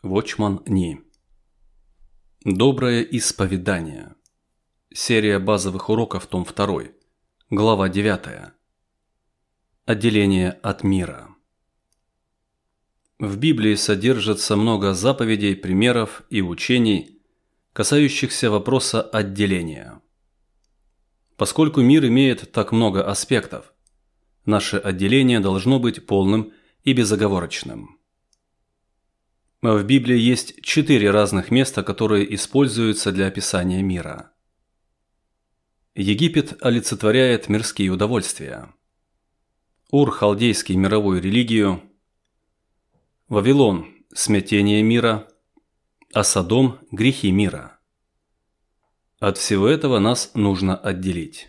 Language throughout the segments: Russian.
Watchman Nee. Доброе исповедание. Серия базовых уроков, том 2. Глава 9. Отделение от мира. В Библии содержится много заповедей, примеров и учений, касающихся вопроса отделения. Поскольку мир имеет так много аспектов, наше отделение должно быть полным и безоговорочным. В Библии есть 4 разных места, которые используются для описания мира. Египет олицетворяет мирские удовольствия. Ур – халдейский мировую религию. Вавилон – смятение мира. А Содом – грехи мира. От всего этого нас нужно отделить.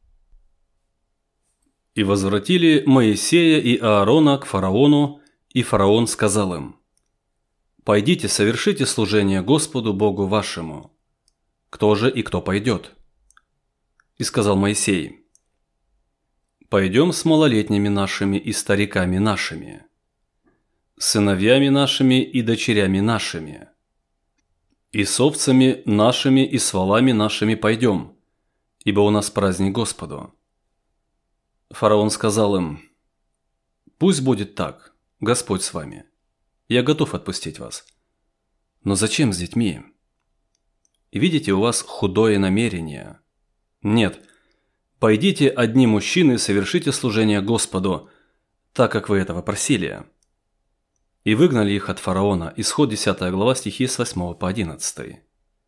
«И возвратили Моисея и Аарона к фараону, и фараон сказал им: «Пойдите, совершите служение Господу Богу вашему. Кто же и кто пойдет?» И сказал Моисей: «Пойдем с малолетними нашими и стариками нашими, сыновьями нашими и дочерями нашими, и с овцами нашими и с волами нашими пойдем, ибо у нас праздник Господу». Фараон сказал им: «Пусть будет так, Господь с вами. Я готов отпустить вас. Но зачем с детьми? Видите, у вас худое намерение. Нет, пойдите одни мужчины и совершите служение Господу, так как вы этого просили». И выгнали их от фараона. Исход 10 глава, стихи с 8 по 11.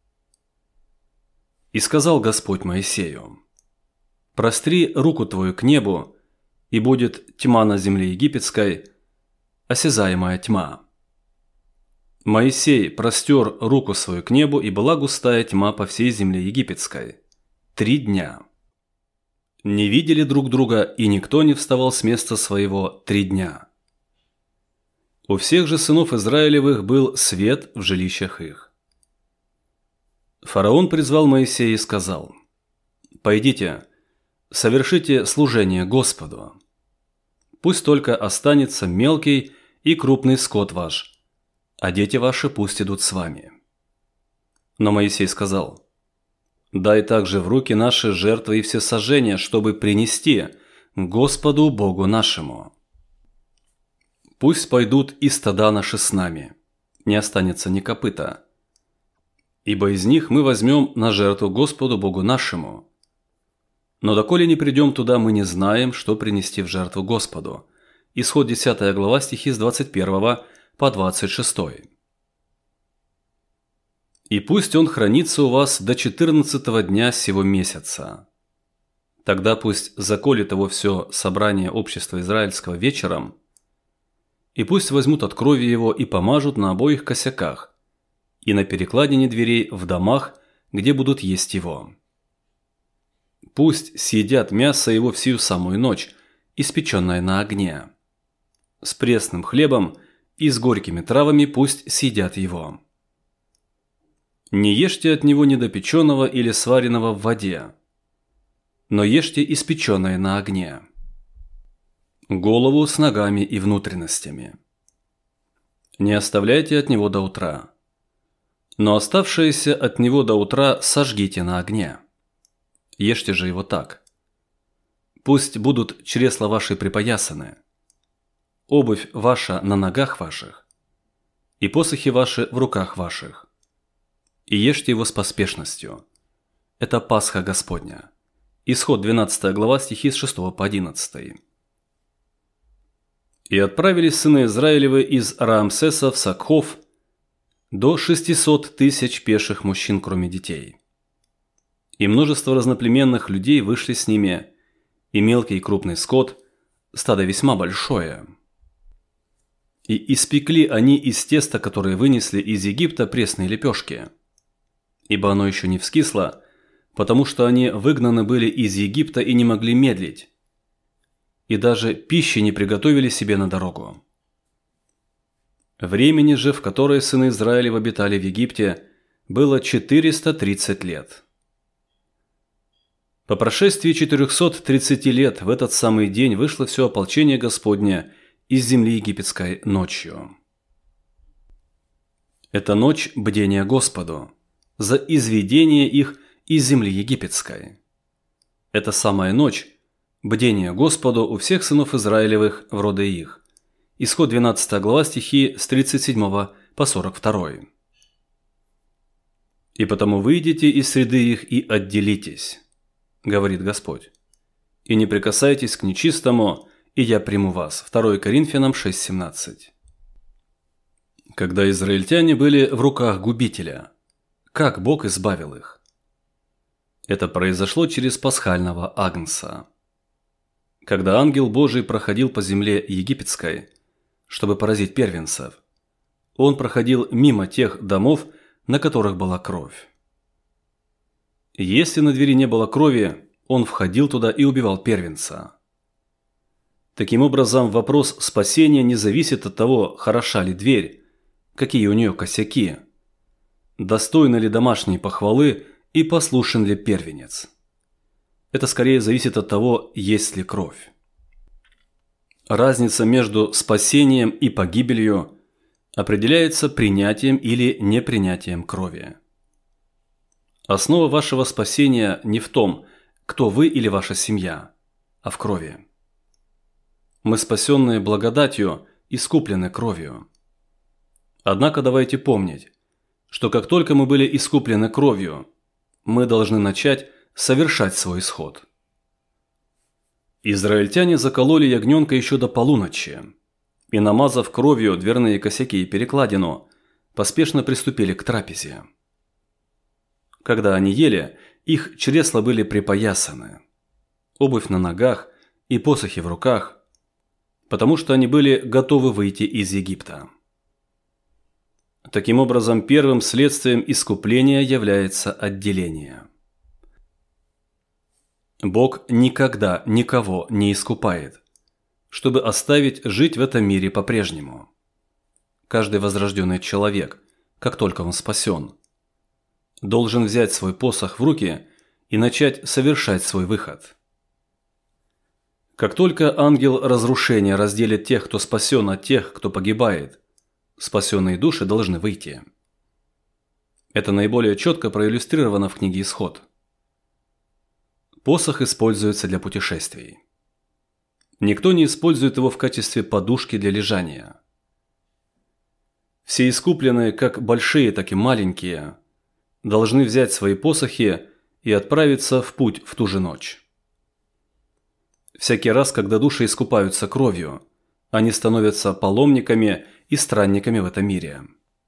«И сказал Господь Моисею: простри руку твою к небу, и будет тьма на земле египетской, осязаемая тьма. Моисей простер руку свою к небу, и была густая тьма по всей земле египетской 3 дня. Не видели друг друга, и никто не вставал с места своего 3 дня. У всех же сынов Израилевых был свет в жилищах их. Фараон призвал Моисея и сказал: «Пойдите, совершите служение Господу. Пусть только останется мелкий и крупный скот ваш, а дети ваши пусть идут с вами». Но Моисей сказал: «Дай также в руки наши жертвы и всесожжения, чтобы принести Господу Богу нашему. Пусть пойдут и стада наши с нами, не останется ни копыта, ибо из них мы возьмем на жертву Господу Богу нашему. Но доколе не придем туда, мы не знаем, что принести в жертву Господу». Исход 10 глава, стихи с 21 по 26. «И пусть он хранится у вас до 14 дня сего месяца. Тогда пусть заколет его все собрание общества израильского вечером, и пусть возьмут от крови его и помажут на обоих косяках и на перекладине дверей в домах, где будут есть его. Пусть съедят мясо его всю самую ночь, испеченное на огне. С пресным хлебом и с горькими травами пусть съедят его. Не ешьте от него недопеченного или сваренного в воде, но ешьте испеченное на огне. Голову с ногами и внутренностями. Не оставляйте от него до утра, но оставшееся от него до утра сожгите на огне. Ешьте же его так. Пусть будут чресла ваши припоясаны, обувь ваша на ногах ваших, и посохи ваши в руках ваших. И ешьте его с поспешностью. Это Пасха Господня». Исход 12 глава, стихи с 6 по 11. «И отправились сыны Израилевы из Раамсеса в Сакхов до 600 тысяч пеших мужчин, кроме детей. И множество разноплеменных людей вышли с ними, и мелкий и крупный скот, стадо весьма большое. И испекли они из теста, которое вынесли из Египта, пресные лепешки, ибо оно еще не вскисло, потому что они выгнаны были из Египта и не могли медлить, и даже пищи не приготовили себе на дорогу. Времени же, в которое сыны Израилев обитали в Египте, было 430 лет. По прошествии 430 лет в этот самый день вышло все ополчение Господне из земли египетской ночью. Это ночь бдения Господу за изведение их из земли египетской. Это самая ночь бдения Господу у всех сынов Израилевых в роды их. Исход 12 глава, стихи с 37 по 42. «И потому выйдите из среды их и отделитесь, говорит Господь, и не прикасайтесь к нечистому, и я приму вас». 2 Коринфянам 6:17. Когда израильтяне были в руках губителя, как Бог избавил их? Это произошло через пасхального агнца. Когда ангел Божий проходил по земле египетской, чтобы поразить первенцев, он проходил мимо тех домов, на которых была кровь. Если на двери не было крови, он входил туда и убивал первенца. Таким образом, вопрос спасения не зависит от того, хороша ли дверь, какие у нее косяки, достойны ли домашней похвалы и послушен ли первенец. Это скорее зависит от того, есть ли кровь. Разница между спасением и погибелью определяется принятием или непринятием крови. Основа вашего спасения не в том, кто вы или ваша семья, а в крови. Мы спасенные благодатью, искуплены кровью. Однако давайте помнить, что как только мы были искуплены кровью, мы должны начать совершать свой исход. Израильтяне закололи ягненка еще до полуночи и, намазав кровью дверные косяки и перекладину, поспешно приступили к трапезе. Когда они ели, их чресла были припоясаны, обувь на ногах и посохи в руках, потому что они были готовы выйти из Египта. Таким образом, первым следствием искупления является отделение. Бог никогда никого не искупает, чтобы оставить жить в этом мире по-прежнему. Каждый возрожденный человек, как только он спасен, должен взять свой посох в руки и начать совершать свой выход. Как только ангел разрушения разделит тех, кто спасен, от тех, кто погибает, спасенные души должны выйти. Это наиболее четко проиллюстрировано в книге «Исход». Посох используется для путешествий. Никто не использует его в качестве подушки для лежания. Все искупленные, как большие, так и маленькие, должны взять свои посохи и отправиться в путь в ту же ночь. Всякий раз, когда души искупаются кровью, они становятся паломниками и странниками в этом мире.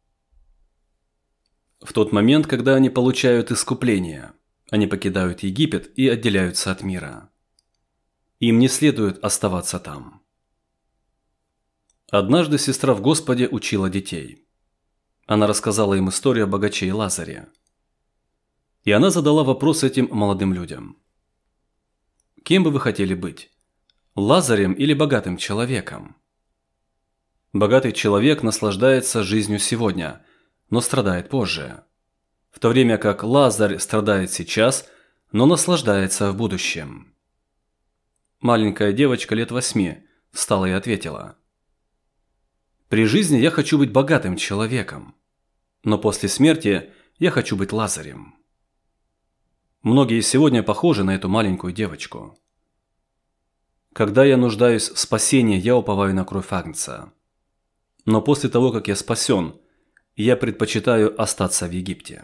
В тот момент, когда они получают искупление, они покидают Египет и отделяются от мира. Им не следует оставаться там. Однажды сестра в Господе учила детей. Она рассказала им историю о богаче и Лазаре. И она задала вопрос этим молодым людям. Кем бы вы хотели быть? Лазарем или богатым человеком? Богатый человек наслаждается жизнью сегодня, но страдает позже. В то время как Лазарь страдает сейчас, но наслаждается в будущем. Маленькая девочка лет 8 встала и ответила: «При жизни я хочу быть богатым человеком, но после смерти я хочу быть Лазарем». Многие сегодня похожи на эту маленькую девочку. Когда я нуждаюсь в спасении, я уповаю на кровь Агнца. Но после того, как я спасен, я предпочитаю остаться в Египте.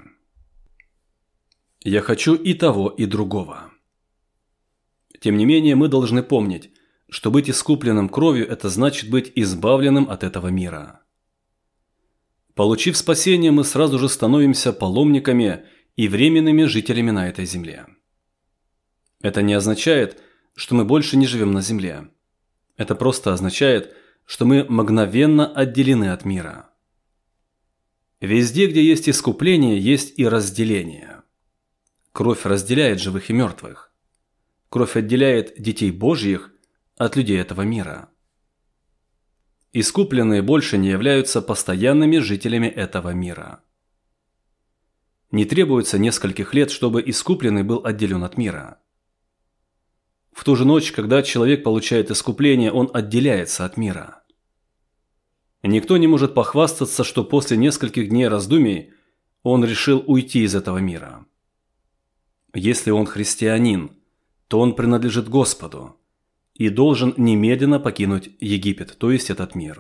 Я хочу и того, и другого. Тем не менее, мы должны помнить, что быть искупленным кровью – это значит быть избавленным от этого мира. Получив спасение, мы сразу же становимся паломниками и временными жителями на этой земле. Это не означает, что мы больше не живем на земле. Это просто означает, что мы мгновенно отделены от мира. Везде, где есть искупление, есть и разделение. Кровь разделяет живых и мертвых. Кровь отделяет детей Божьих от людей этого мира. Искупленные больше не являются постоянными жителями этого мира. Не требуется нескольких лет, чтобы искупленный был отделен от мира. В ту же ночь, когда человек получает искупление, он отделяется от мира. Никто не может похвастаться, что после нескольких дней раздумий он решил уйти из этого мира. Если он христианин, то он принадлежит Господу и должен немедленно покинуть Египет, то есть этот мир.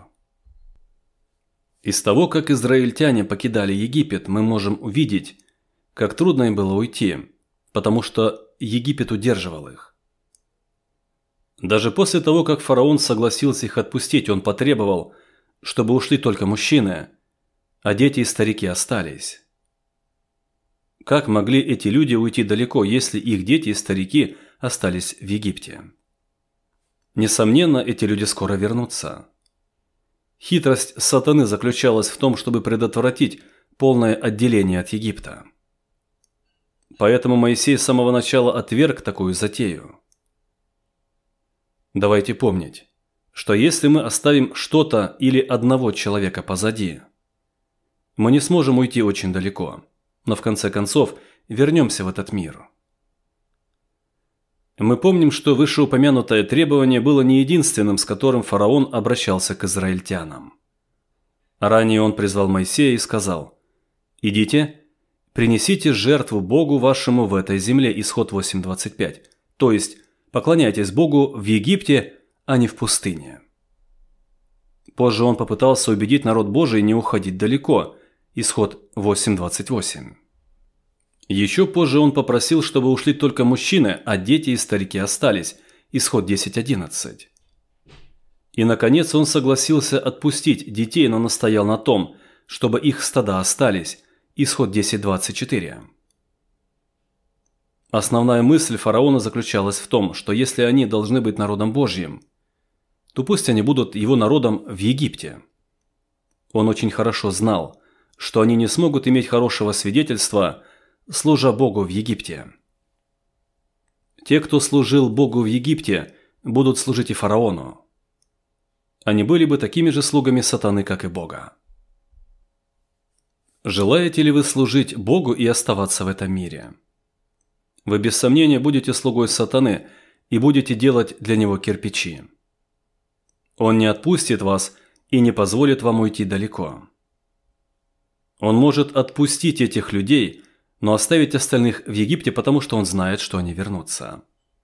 Из того, как израильтяне покидали Египет, мы можем увидеть, как трудно им было уйти, потому что Египет удерживал их. Даже после того, как фараон согласился их отпустить, он потребовал, чтобы ушли только мужчины, а дети и старики остались. Как могли эти люди уйти далеко, если их дети и старики остались в Египте? Несомненно, эти люди скоро вернутся. Хитрость сатаны заключалась в том, чтобы предотвратить полное отделение от Египта. Поэтому Моисей с самого начала отверг такую затею. Давайте помнить, что если мы оставим что-то или одного человека позади, мы не сможем уйти очень далеко, но в конце концов вернемся в этот мир. Мы помним, что вышеупомянутое требование было не единственным, с которым фараон обращался к израильтянам. Ранее он призвал Моисея и сказал: «Идите, принесите жертву Богу вашему в этой земле», Исход 8:25, то есть поклоняйтесь Богу в Египте, а не в пустыне. Позже он попытался убедить народ Божий не уходить далеко, Исход 8:28. Еще позже он попросил, чтобы ушли только мужчины, а дети и старики остались, Исход 10:11. И, наконец, он согласился отпустить детей, но настоял на том, чтобы их стада остались, Исход 10:24. Основная мысль фараона заключалась в том, что если они должны быть народом Божьим, то пусть они будут его народом в Египте. Он очень хорошо знал, что они не смогут иметь хорошего свидетельства, служа Богу в Египте. Те, кто служил Богу в Египте, будут служить и фараону. Они были бы такими же слугами сатаны, как и Бога. Желаете ли вы служить Богу и оставаться в этом мире? Вы без сомнения будете слугой сатаны и будете делать для него кирпичи. Он не отпустит вас и не позволит вам уйти далеко. Он может отпустить этих людей, но оставить остальных в Египте, потому что он знает, что они вернутся.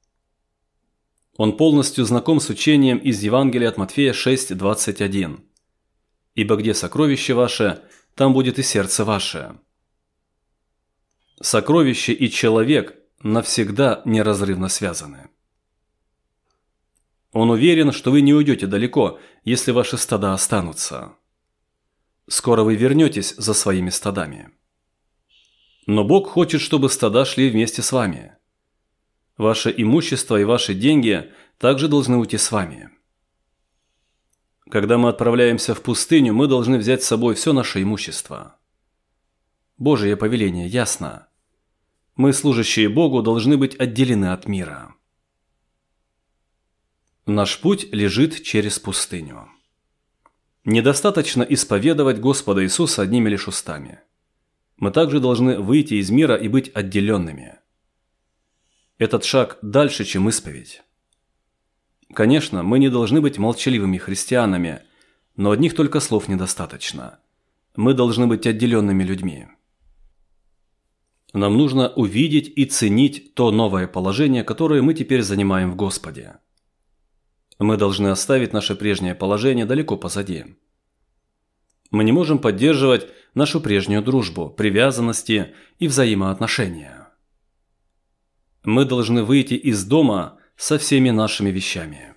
Он полностью знаком с учением из Евангелия от Матфея 6:21. «Ибо где сокровище ваше, там будет и сердце ваше». Сокровище и человек навсегда неразрывно связаны. Он уверен, что вы не уйдете далеко, если ваши стада останутся. Скоро вы вернетесь за своими стадами. Но Бог хочет, чтобы стада шли вместе с вами. Ваше имущество и ваши деньги также должны уйти с вами. Когда мы отправляемся в пустыню, мы должны взять с собой все наше имущество. Божье повеление ясно. Мы, служащие Богу, должны быть отделены от мира. Наш путь лежит через пустыню. Недостаточно исповедовать Господа Иисуса одними лишь устами. Мы также должны выйти из мира и быть отделенными. Этот шаг дальше, чем исповедь. Конечно, мы не должны быть молчаливыми христианами, но одних только слов недостаточно. Мы должны быть отделенными людьми. Нам нужно увидеть и ценить то новое положение, которое мы теперь занимаем в Господе. Мы должны оставить наше прежнее положение далеко позади. Мы не можем поддерживать нашу прежнюю дружбу, привязанности и взаимоотношения. Мы должны выйти из дома со всеми нашими вещами.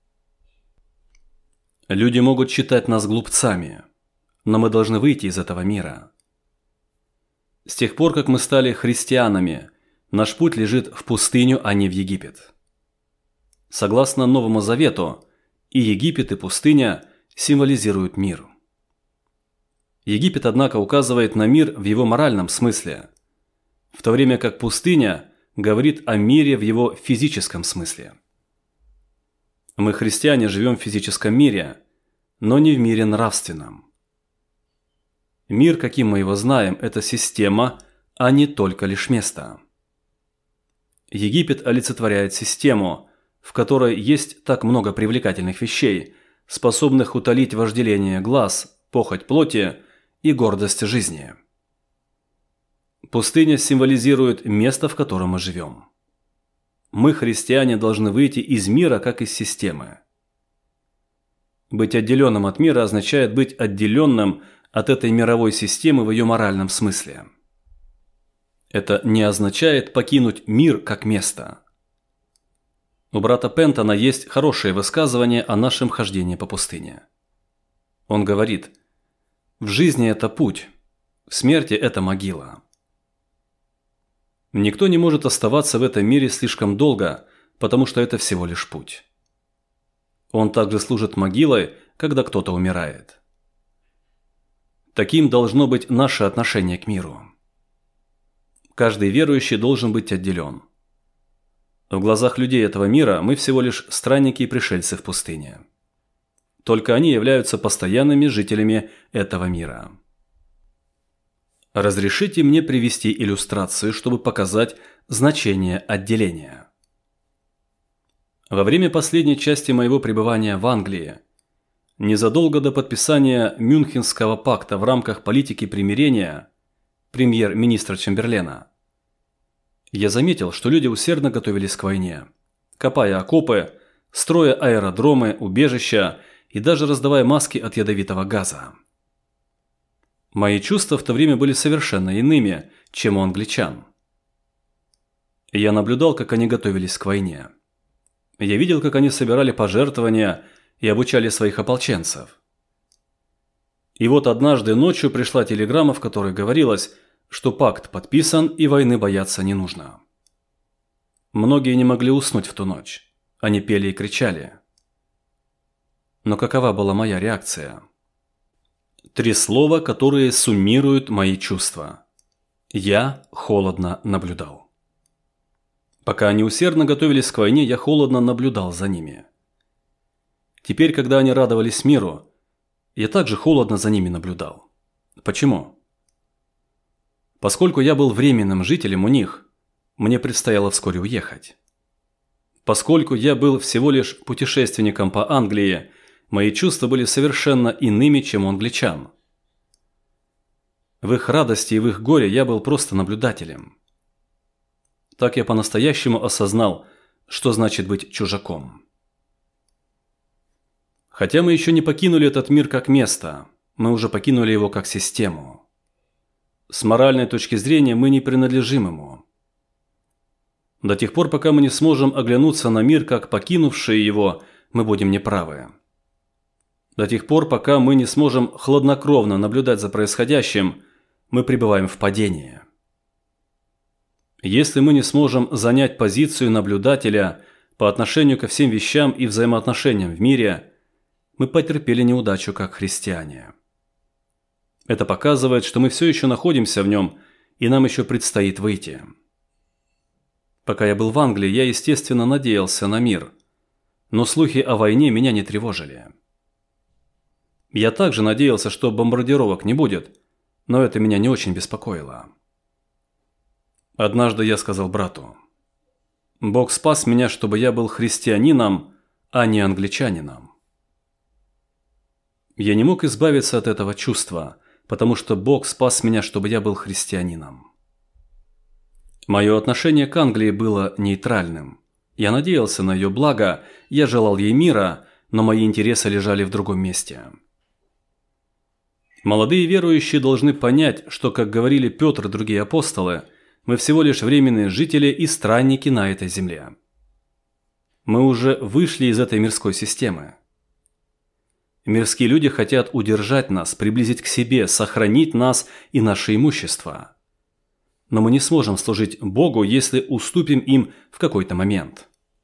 Люди могут считать нас глупцами, но мы должны выйти из этого мира. С тех пор, как мы стали христианами, наш путь лежит в пустыню, а не в Египет. Согласно Новому Завету, и Египет, и пустыня символизируют мир. Египет, однако, указывает на мир в его моральном смысле, в то время как пустыня говорит о мире в его физическом смысле. Мы, христиане, живем в физическом мире, но не в мире нравственном. Мир, каким мы его знаем, это система, а не только лишь место. Египет олицетворяет систему, в которой есть так много привлекательных вещей, способных утолить вожделение глаз, похоть плоти и гордость жизни. Пустыня символизирует место, в котором мы живем. Мы, христиане, должны выйти из мира, как из системы. Быть отделенным от мира означает быть отделенным от этой мировой системы в ее моральном смысле. Это не означает покинуть мир как место. У брата Пентона есть хорошее высказывание о нашем хождении по пустыне. Он говорит: «В жизни это путь, в смерти это могила». Никто не может оставаться в этом мире слишком долго, потому что это всего лишь путь. Он также служит могилой, когда кто-то умирает. Таким должно быть наше отношение к миру. Каждый верующий должен быть отделен. В глазах людей этого мира мы всего лишь странники и пришельцы в пустыне. Только они являются постоянными жителями этого мира. Разрешите мне привести иллюстрацию, чтобы показать значение отделения. Во время последней части моего пребывания в Англии, незадолго до подписания Мюнхенского пакта в рамках политики примирения премьер-министра Чемберлена, я заметил, что люди усердно готовились к войне, копая окопы, строя аэродромы, убежища и даже раздавая маски от ядовитого газа. Мои чувства в то время были совершенно иными, чем у англичан. Я наблюдал, как они готовились к войне. Я видел, как они собирали пожертвования и обучали своих ополченцев. И вот однажды ночью пришла телеграмма, в которой говорилось, что пакт подписан и войны бояться не нужно. Многие не могли уснуть в ту ночь. Они пели и кричали. Но какова была моя реакция? 3 слова, которые суммируют мои чувства. Я холодно наблюдал. Пока они усердно готовились к войне, я холодно наблюдал за ними. Теперь, когда они радовались миру, я также холодно за ними наблюдал. Почему? Поскольку я был временным жителем у них, мне предстояло вскоре уехать. Поскольку я был всего лишь путешественником по Англии, мои чувства были совершенно иными, чем у англичан. В их радости и в их горе я был просто наблюдателем. Так я по-настоящему осознал, что значит быть чужаком. Хотя мы еще не покинули этот мир как место, мы уже покинули его как систему. С моральной точки зрения мы не принадлежим ему. До тех пор, пока мы не сможем оглянуться на мир как покинувшие его, мы будем неправы. До тех пор, пока мы не сможем хладнокровно наблюдать за происходящим, мы пребываем в падении. Если мы не сможем занять позицию наблюдателя по отношению ко всем вещам и взаимоотношениям в мире, мы потерпели неудачу как христиане. Это показывает, что мы все еще находимся в нем, и нам еще предстоит выйти. Пока я был в Англии, я, естественно, надеялся на мир, но слухи о войне меня не тревожили. Я также надеялся, что бомбардировок не будет, но это меня не очень беспокоило. Однажды я сказал брату: «Бог спас меня, чтобы я был христианином, а не англичанином». Я не мог избавиться от этого чувства, потому что Бог спас меня, чтобы я был христианином. Мое отношение к Англии было нейтральным. Я надеялся на ее благо, я желал ей мира, но мои интересы лежали в другом месте. Молодые верующие должны понять, что, как говорили Петр и другие апостолы, мы всего лишь временные жители и странники на этой земле. Мы уже вышли из этой мирской системы. Мирские люди хотят удержать нас, приблизить к себе, сохранить нас и наше имущество. Но мы не сможем служить Богу, если уступим им в какой-то момент.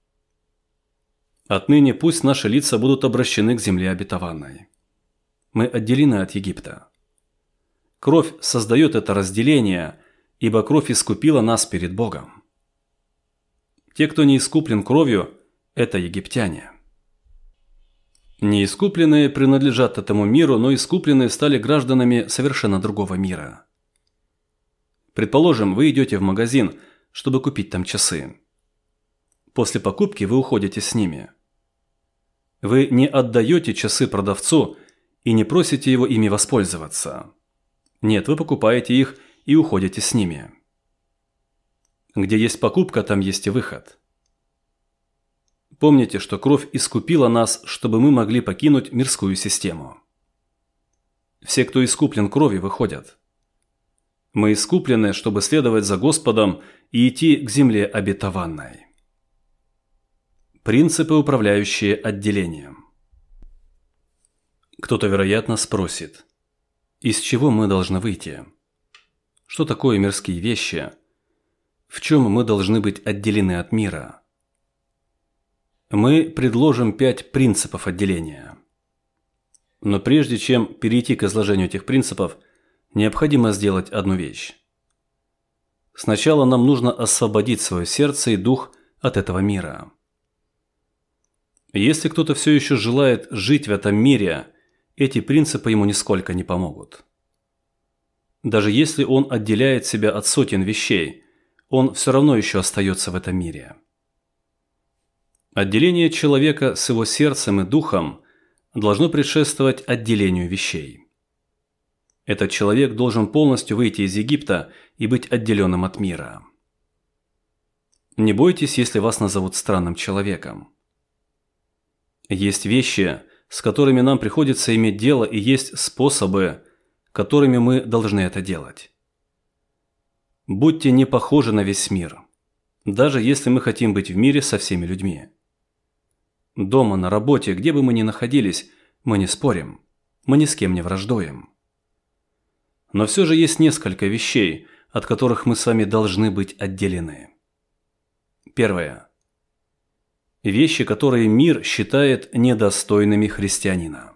Отныне пусть наши лица будут обращены к земле обетованной. Мы отделены от Египта. Кровь создает это разделение, ибо кровь искупила нас перед Богом. Те, кто не искуплен кровью, это египтяне. Неискупленные принадлежат этому миру, но искупленные стали гражданами совершенно другого мира. Предположим, вы идете в магазин, чтобы купить там часы. После покупки вы уходите с ними. Вы не отдаете часы продавцу и не просите его ими воспользоваться. Нет, вы покупаете их и уходите с ними. Где есть покупка, там есть и выход. Помните, что кровь искупила нас, чтобы мы могли покинуть мирскую систему. Все, кто искуплен кровью, выходят. Мы искуплены, чтобы следовать за Господом и идти к земле обетованной. Принципы, управляющие отделением. Кто-то, вероятно, спросит, из чего мы должны выйти? Что такое мирские вещи? В чем мы должны быть отделены от мира? Мы предложим 5 принципов отделения. Но прежде чем перейти к изложению этих принципов, необходимо сделать одну вещь. Сначала нам нужно освободить свое сердце и дух от этого мира. Если кто-то все еще желает жить в этом мире, эти принципы ему нисколько не помогут. Даже если он отделяет себя от сотен вещей, он все равно еще остается в этом мире. Отделение человека с его сердцем и духом должно предшествовать отделению вещей. Этот человек должен полностью выйти из Египта и быть отделенным от мира. Не бойтесь, если вас назовут странным человеком. Есть вещи, с которыми нам приходится иметь дело, и есть способы, которыми мы должны это делать. Будьте не похожи на весь мир, даже если мы хотим быть в мире со всеми людьми. Дома, на работе, где бы мы ни находились, мы не спорим, мы ни с кем не враждуем. Но все же есть несколько вещей, от которых мы с вами должны быть отделены. Первое. Вещи, которые мир считает недостойными христианина.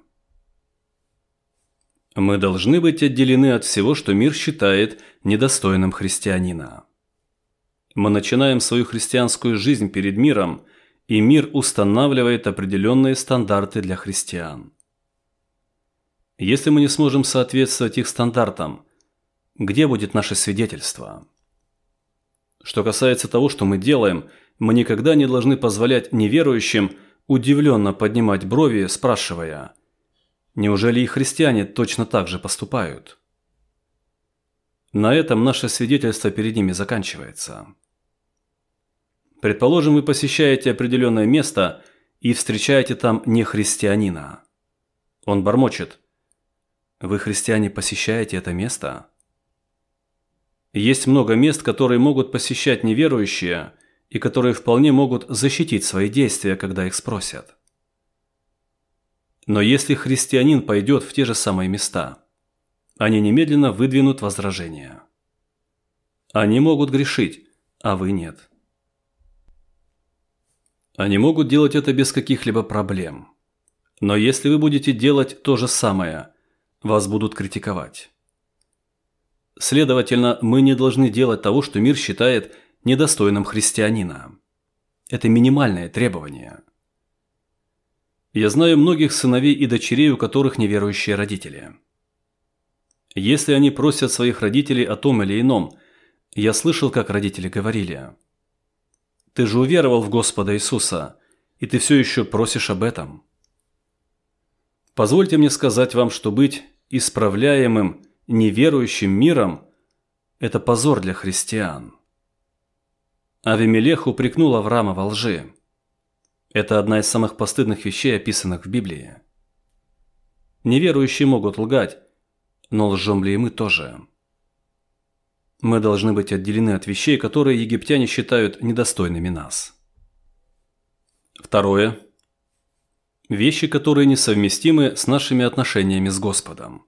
Мы должны быть отделены от всего, что мир считает недостойным христианина. Мы начинаем свою христианскую жизнь перед миром, и мир устанавливает определенные стандарты для христиан. Если мы не сможем соответствовать их стандартам, где будет наше свидетельство? Что касается того, что мы делаем, мы никогда не должны позволять неверующим удивленно поднимать брови, спрашивая, неужели и христиане точно так же поступают? На этом наше свидетельство перед ними заканчивается. Предположим, вы посещаете определенное место и встречаете там нехристианина. Он бормочет: «Вы, христиане, посещаете это место?» Есть много мест, которые могут посещать неверующие и которые вполне могут защитить свои действия, когда их спросят. Но если христианин пойдет в те же самые места, они немедленно выдвинут возражения. Они могут грешить, а вы нет. Они могут делать это без каких-либо проблем. Но если вы будете делать то же самое, вас будут критиковать. Следовательно, мы не должны делать того, что мир считает недостойным христианина. Это минимальное требование. Я знаю многих сыновей и дочерей, у которых неверующие родители. Если они просят своих родителей о том или ином, я слышал, как родители говорили: «Ты же уверовал в Господа Иисуса, и ты все еще просишь об этом». Позвольте мне сказать вам, что быть исправляемым неверующим миром – это позор для христиан. Авимелех упрекнул Авраама во лжи. Это одна из самых постыдных вещей, описанных в Библии. Неверующие могут лгать, но лжем ли и мы тоже? Мы должны быть отделены от вещей, которые египтяне считают недостойными нас. Второе. Вещи, которые несовместимы с нашими отношениями с Господом.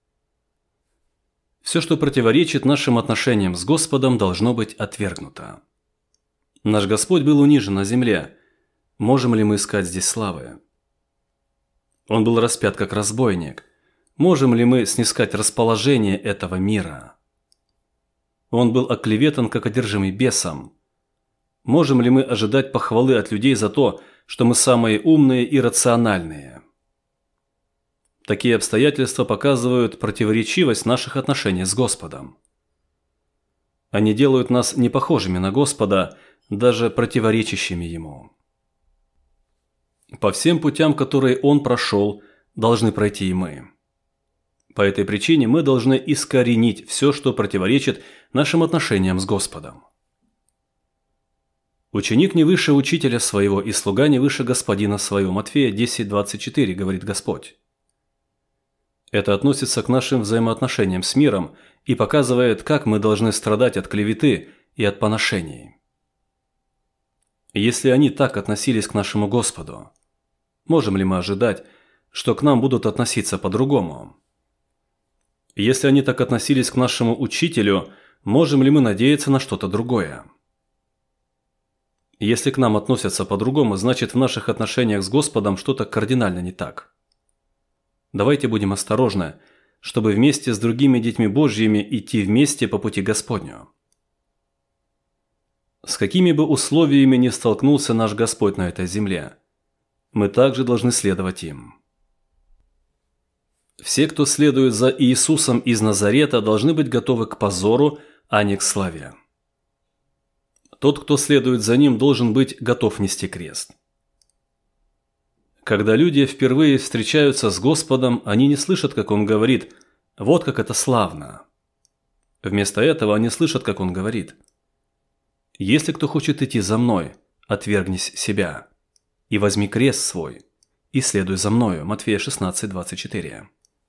Все, что противоречит нашим отношениям с Господом, должно быть отвергнуто. Наш Господь был унижен на земле. Можем ли мы искать здесь славы? Он был распят как разбойник. Можем ли мы снискать расположение этого мира? Он был оклеветан как одержимый бесом. Можем ли мы ожидать похвалы от людей за то, что мы самые умные и рациональные? Такие обстоятельства показывают противоречивость наших отношений с Господом. Они делают нас непохожими на Господа, даже противоречащими Ему. По всем путям, которые Он прошел, должны пройти и мы. По этой причине мы должны искоренить все, что противоречит нашим отношениям с Господом. «Ученик не выше учителя своего, и слуга не выше господина своего». Матфея 10:24, говорит Господь. Это относится к нашим взаимоотношениям с миром и показывает, как мы должны страдать от клеветы и от поношений. Если они так относились к нашему Господу, можем ли мы ожидать, что к нам будут относиться по-другому? Если они так относились к нашему учителю, можем ли мы надеяться на что-то другое? Если к нам относятся по-другому, значит, в наших отношениях с Господом что-то кардинально не так. Давайте будем осторожны, чтобы вместе с другими детьми Божьими идти вместе по пути Господню. С какими бы условиями ни столкнулся наш Господь на этой земле, мы также должны следовать им. Все, кто следует за Иисусом из Назарета, должны быть готовы к позору, а не к славе. Тот, кто следует за Ним, должен быть готов нести крест. Когда люди впервые встречаются с Господом, они не слышат, как Он говорит: «Вот как это славно». Вместо этого они слышат, как Он говорит: «Если кто хочет идти за Мной, отвергнись себя, и возьми крест свой, и следуй за Мною». Матфея 16:24.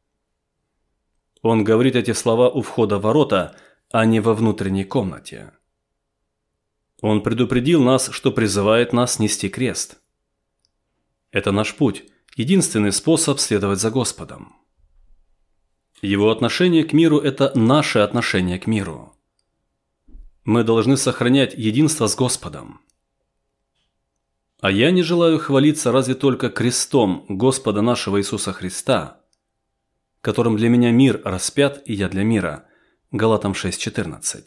Он говорит эти слова у входа в ворота, а не во внутренней комнате. Он предупредил нас, что призывает нас нести крест. Это наш путь, единственный способ следовать за Господом. Его отношение к миру – это наше отношение к миру. Мы должны сохранять единство с Господом. А я не желаю хвалиться разве только крестом Господа нашего Иисуса Христа, которым для меня мир распят, и я для мира. Галатам 6:14.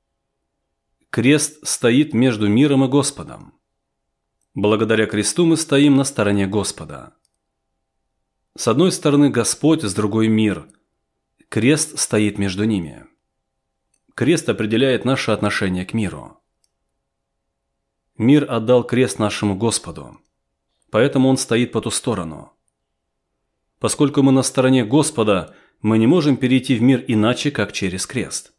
Крест стоит между миром и Господом. Благодаря кресту мы стоим на стороне Господа. С одной стороны Господь, с другой мир. Крест стоит между ними. Крест определяет наше отношение к миру. Мир отдал крест нашему Господу, поэтому он стоит по ту сторону. Поскольку мы на стороне Господа, мы не можем перейти в мир иначе, как через крест.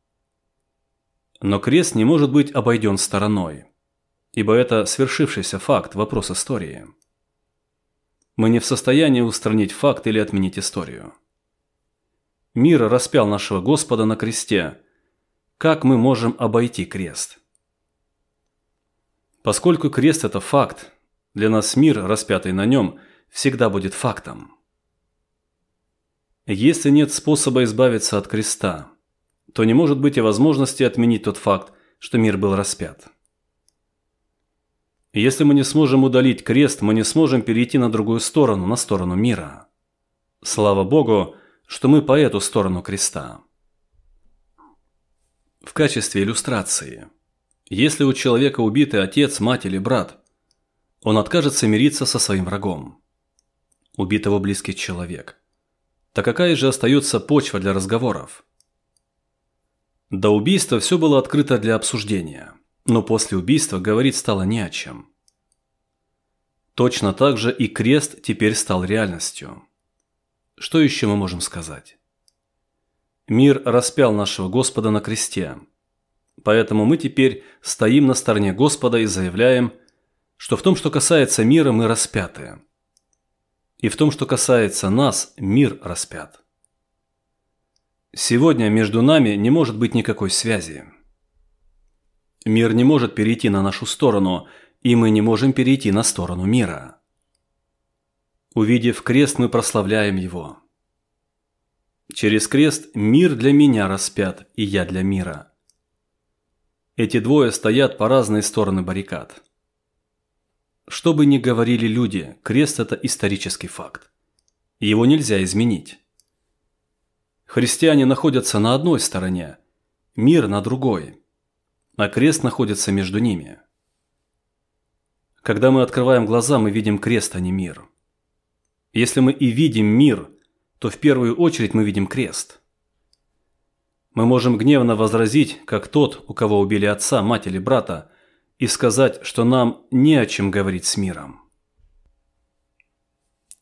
Но крест не может быть обойден стороной, ибо это свершившийся факт, вопрос истории. Мы не в состоянии устранить факт или отменить историю. Мир распял нашего Господа на кресте. Как мы можем обойти крест? Поскольку крест – это факт, для нас мир, распятый на нем, всегда будет фактом. Если нет способа избавиться от креста, то не может быть и возможности отменить тот факт, что мир был распят. Если мы не сможем удалить крест, мы не сможем перейти на другую сторону, на сторону мира. Слава Богу, что мы по эту сторону креста. В качестве иллюстрации, если у человека убитый отец, мать или брат, он откажется мириться со своим врагом. Убит его близкий человек. Так какая же остается почва для разговоров? До убийства все было открыто для обсуждения, но после убийства говорить стало не о чем. Точно так же и крест теперь стал реальностью. Что еще мы можем сказать? Мир распял нашего Господа на кресте, поэтому мы теперь стоим на стороне Господа и заявляем, что в том, что касается мира, мы распяты, и в том, что касается нас, мир распят. Сегодня между нами не может быть никакой связи. Мир не может перейти на нашу сторону, и мы не можем перейти на сторону мира. Увидев крест, мы прославляем его. Через крест мир для меня распят, и я для мира. Эти двое стоят по разные стороны баррикад. Что бы ни говорили люди, крест – это исторический факт. Его нельзя изменить. Христиане находятся на одной стороне, мир на другой, а крест находится между ними. Когда мы открываем глаза, мы видим крест, а не мир. Если мы и видим мир, то в первую очередь мы видим крест. Мы можем гневно возразить, как тот, у кого убили отца, мать или брата, и сказать, что нам не о чем говорить с миром.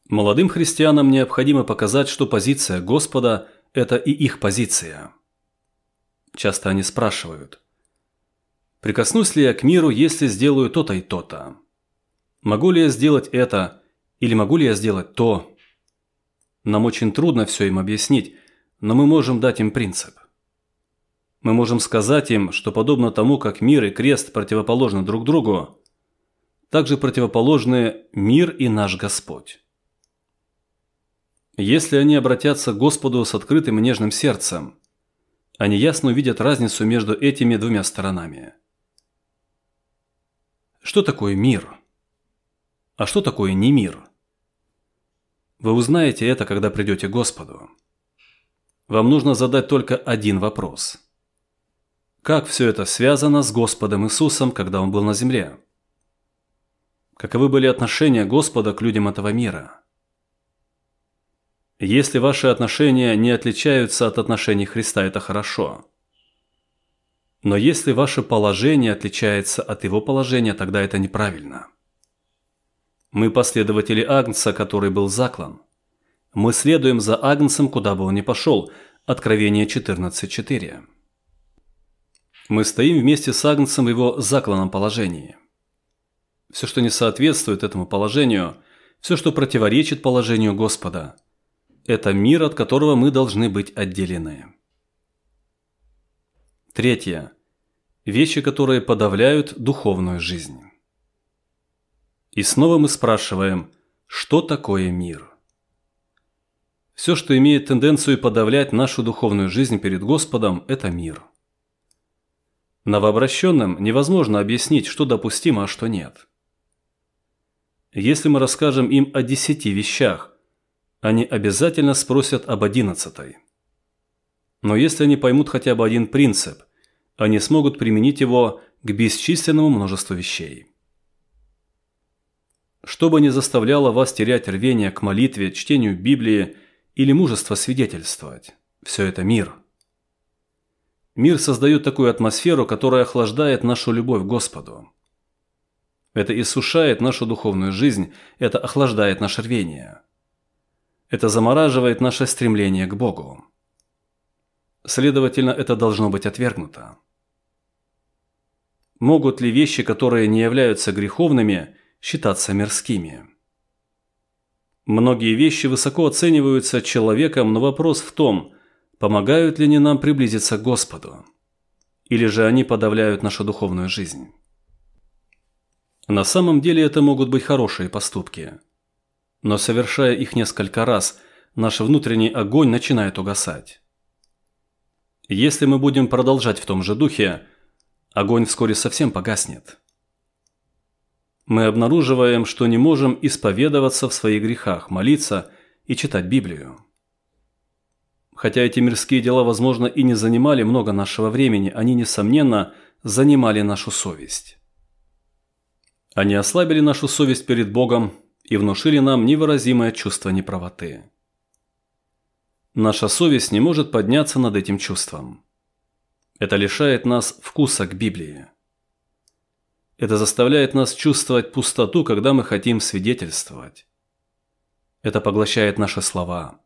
Молодым христианам необходимо показать, что позиция Господа – это и их позиция. Часто они спрашивают: прикоснусь ли я к миру, если сделаю то-то и то-то? Могу ли я сделать это, или могу ли я сделать то? Нам очень трудно все им объяснить, но мы можем дать им принцип. Мы можем сказать им, что подобно тому, как мир и крест противоположны друг другу, также противоположны мир и наш Господь. Если они обратятся к Господу с открытым и нежным сердцем, они ясно увидят разницу между этими двумя сторонами. Что такое мир? А что такое не мир? Вы узнаете это, когда придете к Господу. Вам нужно задать только один вопрос. Как все это связано с Господом Иисусом, когда Он был на земле? Каковы были отношения Господа к людям этого мира? Если ваши отношения не отличаются от отношений Христа, это хорошо. Но если ваше положение отличается от Его положения, тогда это неправильно. Мы последователи Агнца, который был заклан. Мы следуем за Агнцем, куда бы он ни пошел. Откровение 14:4. Мы стоим вместе с Агнцем в его закланном положении. Все, что не соответствует этому положению, все, что противоречит положению Господа, это мир, от которого мы должны быть отделены. Третье. Вещи, которые подавляют духовную жизнь. И снова мы спрашиваем, что такое мир? Все, что имеет тенденцию подавлять нашу духовную жизнь перед Господом, это мир. Новообращенным невозможно объяснить, что допустимо, а что нет. Если мы расскажем им о 10 вещах, они обязательно спросят об 11. Но если они поймут хотя бы один принцип, они смогут применить его к бесчисленному множеству вещей. Что бы ни заставляло вас терять рвение к молитве, чтению Библии или мужество свидетельствовать, все это мир. Мир создает такую атмосферу, которая охлаждает нашу любовь к Господу. Это иссушает нашу духовную жизнь, это охлаждает наше рвение. Это замораживает наше стремление к Богу. Следовательно, это должно быть отвергнуто. Могут ли вещи, которые не являются греховными, считаться мирскими? Многие вещи высоко оцениваются человеком, но вопрос в том, помогают ли они нам приблизиться к Господу, или же они подавляют нашу духовную жизнь. На самом деле это могут быть хорошие поступки, но совершая их несколько раз, наш внутренний огонь начинает угасать. Если мы будем продолжать в том же духе, огонь вскоре совсем погаснет. Мы обнаруживаем, что не можем исповедоваться в своих грехах, молиться и читать Библию. Хотя эти мирские дела, возможно, и не занимали много нашего времени, они, несомненно, занимали нашу совесть. Они ослабили нашу совесть перед Богом и внушили нам невыразимое чувство неправоты. Наша совесть не может подняться над этим чувством. Это лишает нас вкуса к Библии. Это заставляет нас чувствовать пустоту, когда мы хотим свидетельствовать. Это поглощает наши слова.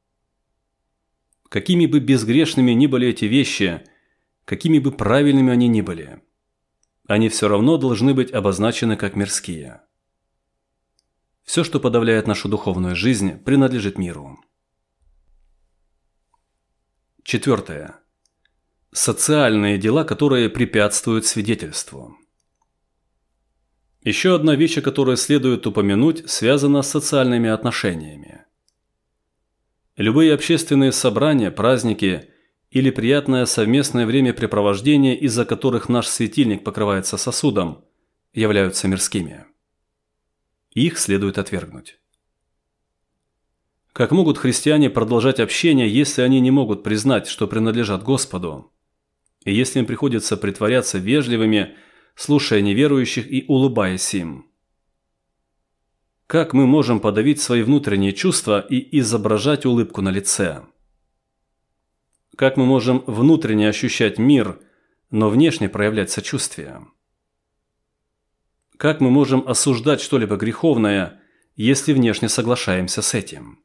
Какими бы безгрешными ни были эти вещи, какими бы правильными они ни были, они все равно должны быть обозначены как мирские. Все, что подавляет нашу духовную жизнь, принадлежит миру. Четвертое. Социальные дела, которые препятствуют свидетельству. Еще одна вещь, о которой следует упомянуть, связана с социальными отношениями. Любые общественные собрания, праздники или приятное совместное времяпрепровождение, из-за которых наш светильник покрывается сосудом, являются мирскими. Их следует отвергнуть. Как могут христиане продолжать общение, если они не могут признать, что принадлежат Господу, и если им приходится притворяться вежливыми, слушая неверующих и улыбаясь им? Как мы можем подавить свои внутренние чувства и изображать улыбку на лице? Как мы можем внутренне ощущать мир, но внешне проявлять сочувствие? Как мы можем осуждать что-либо греховное, если внешне соглашаемся с этим.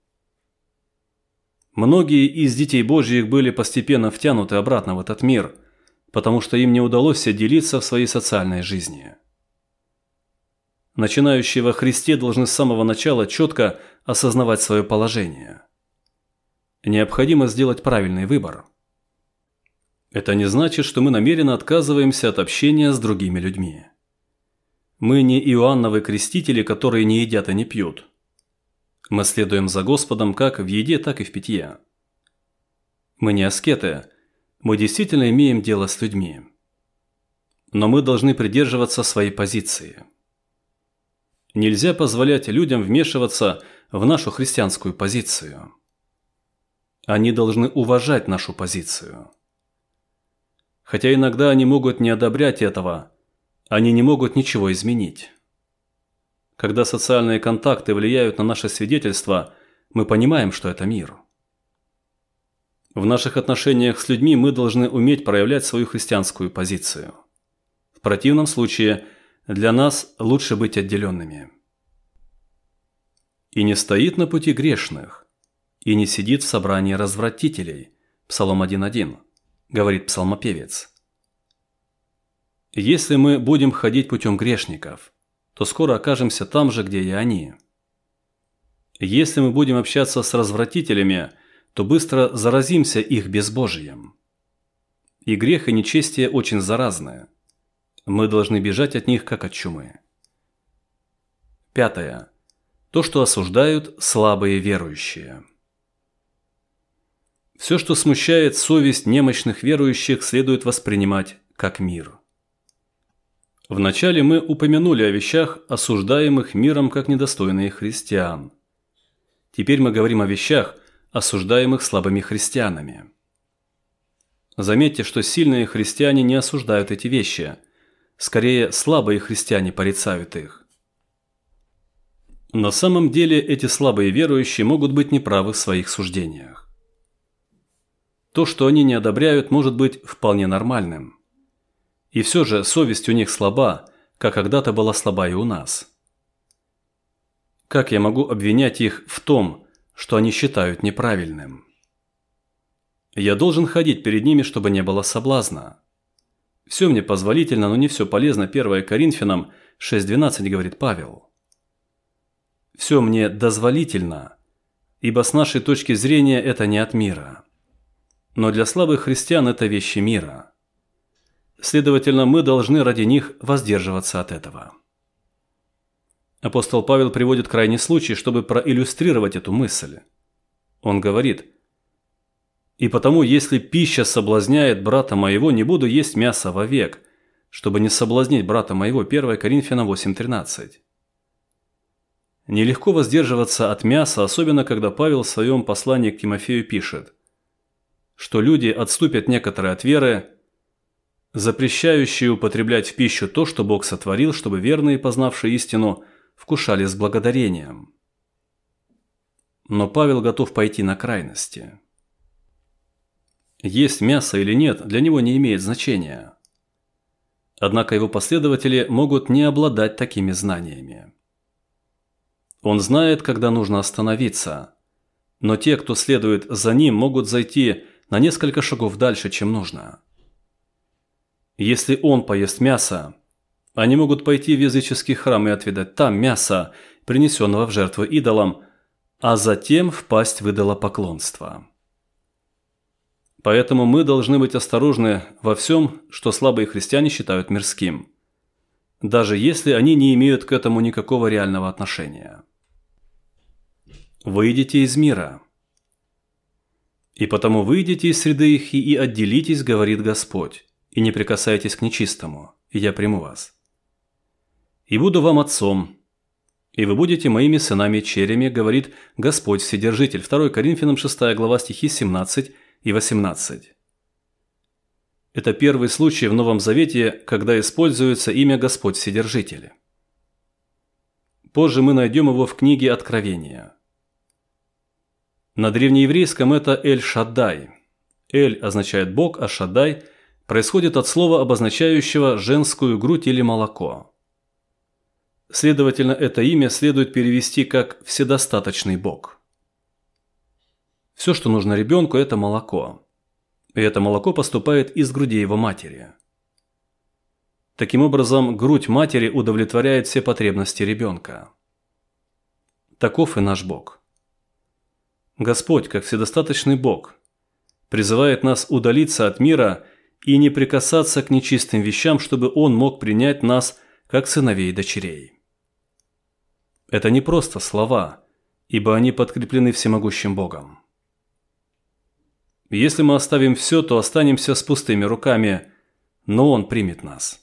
Многие из детей Божьих были постепенно втянуты обратно в этот мир, потому что им не удалось отделиться в своей социальной жизни. Начинающие во Христе должны с самого начала четко осознавать свое положение. Необходимо сделать правильный выбор. Это не значит, что мы намеренно отказываемся от общения с другими людьми. Мы не Иоанновы крестители, которые не едят и не пьют. Мы следуем за Господом как в еде, так и в питье. Мы не аскеты, мы действительно имеем дело с людьми. Но мы должны придерживаться своей позиции. Нельзя позволять людям вмешиваться в нашу христианскую позицию. Они должны уважать нашу позицию. Хотя иногда они могут не одобрять этого, они не могут ничего изменить. Когда социальные контакты влияют на наше свидетельство, мы понимаем, что это мир. В наших отношениях с людьми мы должны уметь проявлять свою христианскую позицию. В противном случае для нас лучше быть отделенными. «И не стоит на пути грешных, и не сидит в собрании развратителей» Псалом 1:1, говорит псалмопевец. Если мы будем ходить путем грешников, то скоро окажемся там же, где и они. Если мы будем общаться с развратителями, то быстро заразимся их безбожием. И грех и нечестие очень заразны. Мы должны бежать от них, как от чумы. 5. То, что осуждают слабые верующие. Все, что смущает совесть немощных верующих, следует воспринимать как мир. Вначале мы упомянули о вещах, осуждаемых миром как недостойные христиан. Теперь мы говорим о вещах, осуждаемых слабыми христианами. Заметьте, что сильные христиане не осуждают эти вещи. Скорее, слабые христиане порицают их. На самом деле, эти слабые верующие могут быть неправы в своих суждениях. То, что они не одобряют, может быть вполне нормальным. И все же совесть у них слаба, как когда-то была слаба и у нас. Как я могу обвинять их в том, что они считают неправильным? Я должен ходить перед ними, чтобы не было соблазна. Все мне позволительно, но не все полезно. 1 Коринфянам 6:12 говорит Павел. Все мне дозволительно, ибо с нашей точки зрения это не от мира. Но для слабых христиан это вещи мира. Следовательно, мы должны ради них воздерживаться от этого. Апостол Павел приводит крайний случай, чтобы проиллюстрировать эту мысль. Он говорит: «И потому, если пища соблазняет брата моего, не буду есть мясо вовек, чтобы не соблазнить брата моего». 1 Коринфянам 8:13. Нелегко воздерживаться от мяса, особенно когда Павел в своем послании к Тимофею пишет, что люди отступят некоторые от веры, запрещающие употреблять в пищу то, что Бог сотворил, чтобы верные, познавшие истину, вкушали с благодарением. Но Павел готов пойти на крайности. Есть мясо или нет, для него не имеет значения. Однако его последователи могут не обладать такими знаниями. Он знает, когда нужно остановиться, но те, кто следует за ним, могут зайти на несколько шагов дальше, чем нужно. Если он поест мясо, они могут пойти в языческий храм и отведать там мясо, принесенного в жертву идолам, а затем впасть в идолопоклонство. Поэтому мы должны быть осторожны во всем, что слабые христиане считают мирским, даже если они не имеют к этому никакого реального отношения. «Выйдите из мира. И потому выйдите из среды их и отделитесь, говорит Господь, и не прикасайтесь к нечистому, и я приму вас. И буду вам отцом, и вы будете моими сынами и черями, говорит Господь Вседержитель». 2 Коринфянам 6 глава стихи 17 и 18. Это первый случай в Новом Завете, когда используется имя Господь Вседержитель. Позже мы найдем его в книге Откровения. На древнееврейском это Эль-Шаддай. Эль означает Бог, а Шаддай происходит от слова, обозначающего женскую грудь или молоко. Следовательно, это имя следует перевести как «вседостаточный Бог». Все, что нужно ребенку, это молоко. И это молоко поступает из груди его матери. Таким образом, грудь матери удовлетворяет все потребности ребенка. Таков и наш Бог. Господь, как вседостаточный Бог, призывает нас удалиться от мира и не прикасаться к нечистым вещам, чтобы Он мог принять нас как сыновей и дочерей. Это не просто слова, ибо они подкреплены всемогущим Богом. Если мы оставим все, то останемся с пустыми руками, но Он примет нас.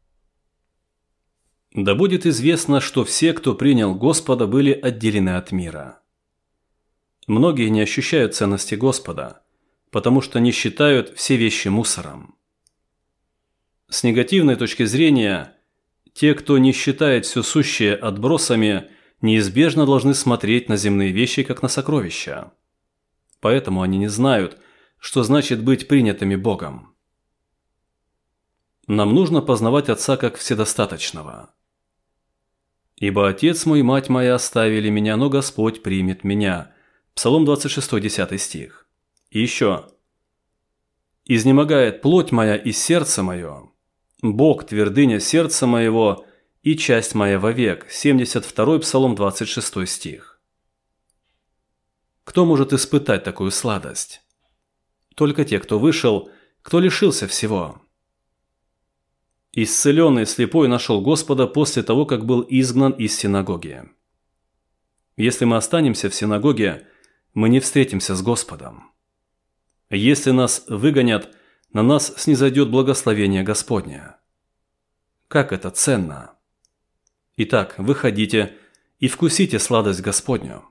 Да будет известно, что все, кто принял Господа, были отделены от мира. Многие не ощущают ценности Господа, потому что не считают все вещи мусором. С негативной точки зрения, те, кто не считает все сущее отбросами, неизбежно должны смотреть на земные вещи, как на сокровища. Поэтому они не знают, что значит быть принятыми Богом. Нам нужно познавать Отца как вседостаточного. «Ибо Отец мой, мать моя оставили меня, но Господь примет меня». Псалом 26, 10 стих. И еще. «Изнемогает плоть моя и сердце мое, Бог твердыня сердца моего и часть моя вовек». 72 Псалом 26 стих. Кто может испытать такую сладость? Только те, кто вышел, кто лишился всего. Исцеленный слепой нашел Господа после того, как был изгнан из синагоги. Если мы останемся в синагоге, мы не встретимся с Господом. Если нас выгонят, на нас снизойдет благословение Господне. Как это ценно! Итак, выходите и вкусите сладость Господню.